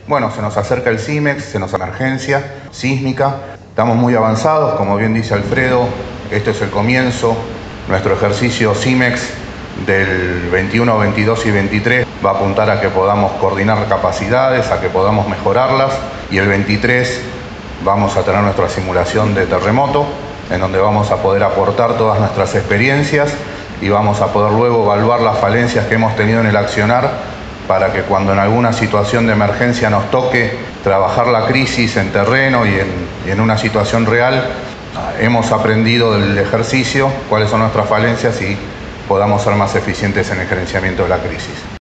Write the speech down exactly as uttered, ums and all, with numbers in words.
Bueno, se nos acerca el CIMEX, se nos emergencia sísmica. Estamos muy avanzados, como bien dice Alfredo, este es el comienzo. Nuestro ejercicio CIMEX del veintiuno, veintidós y veintitrés va a apuntar a que podamos coordinar capacidades, a que podamos mejorarlas, y el veintitrés vamos a tener nuestra simulación de terremoto, en donde vamos a poder aportar todas nuestras experiencias y vamos a poder luego evaluar las falencias que hemos tenido en el accionar para que cuando en alguna situación de emergencia nos toque trabajar la crisis en terreno y en, y en una situación real, hemos aprendido del ejercicio cuáles son nuestras falencias y podamos ser más eficientes en el gerenciamiento de la crisis.